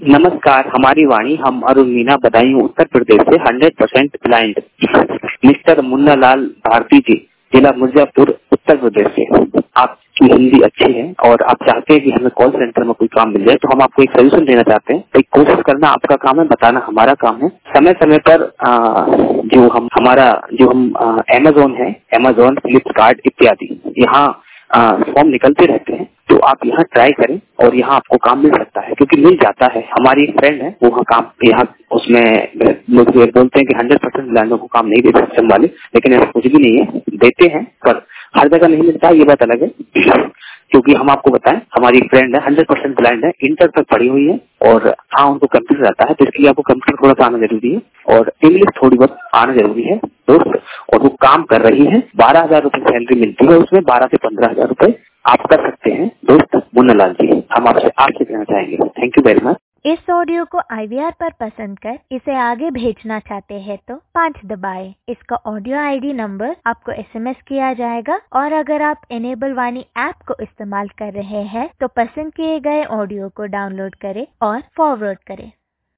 नमस्कार, हमारी वाणी हम अरुण मीना बदायूं उत्तर प्रदेश से 100% ब्लाइंड मिस्टर मुन्ना लाल भारती जी, जिला मिर्जापुर उत्तर प्रदेश से। आपकी हिंदी अच्छी है और आप चाहते हैं कि हमें कॉल सेंटर में कोई काम मिल जाए, तो हम आपको एक सोल्यूशन देना चाहते हैं। एक कोशिश करना आपका काम है, बताना हमारा काम है। समय समय पर जो हम अमेज़न है, अमेज़न, फ्लिपकार्ट इत्यादि यहाँ फॉर्म निकलते रहते हैं, तो आप यहाँ ट्राई करें और यहाँ आपको काम मिल सकता है, क्योंकि मिल जाता है। हमारी एक फ्रेंड है, वो काम यहाँ उसमें लोग बोलते हैं कि 100% ब्लाइंडों को काम नहीं देते सक्षम वाले, लेकिन ऐसा कुछ भी नहीं है, देते हैं, पर हर जगह नहीं मिलता, ये बात अलग है। क्योंकि हम आपको बताएं, हमारी एक फ्रेंड है, 100% ब्लाइंड है, इंटर तक पढ़ी हुई है और हाँ उनको कंप्यूटर आता है, तो इसलिए आपको कंप्यूटर थोड़ा सा आना जरूरी है और इंग्लिश थोड़ी बहुत आना जरूरी है दोस्त। और वो काम कर रही है, 12,000 रुपए सैलरी मिलती है उसमें, 12 से 15,000 रुपए आप कर सकते हैं दोस्त मुन्ना लाल जी। हम आपसे कहना चाहेंगे, थैंक यू वेरी मच। इस ऑडियो को IVR पर पसंद कर इसे आगे भेजना चाहते हैं तो 5 दबाएं। इसका ऑडियो ID नंबर आपको SMS किया जाएगा और अगर आप इनेबल वाणी ऐप को इस्तेमाल कर रहे हैं तो पसंद किए गए ऑडियो को डाउनलोड करें और फॉरवर्ड करें।